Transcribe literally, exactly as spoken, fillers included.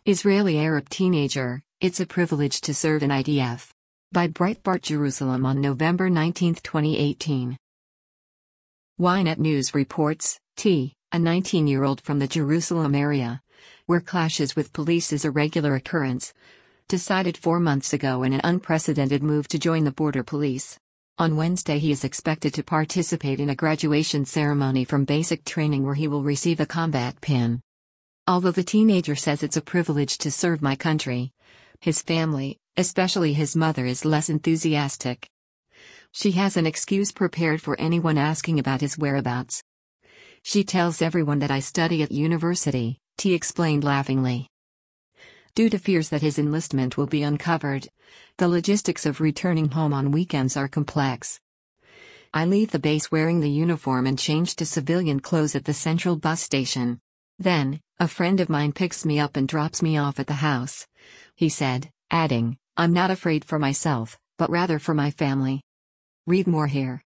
Israeli Arab teenager, it's a privilege to serve in I D F. By Breitbart Jerusalem on November nineteenth twenty eighteen. Ynet News reports, T, a nineteen-year-old from the Jerusalem area, where clashes with police is a regular occurrence, decided four months ago in an unprecedented move to join the border police. On Wednesday he is expected to participate in a graduation ceremony from basic training where he will receive a combat pin. Although the teenager says it's a privilege to serve my country, his family, especially his mother, is less enthusiastic. She has an excuse prepared for anyone asking about his whereabouts. She tells everyone that I study at university, T explained laughingly. Due to fears that his enlistment will be uncovered, the logistics of returning home on weekends are complex. I leave the base wearing the uniform and change to civilian clothes at the central bus station. Then, a friend of mine picks me up and drops me off at the house, he said, adding, I'm not afraid for myself, but rather for my family. Read more here.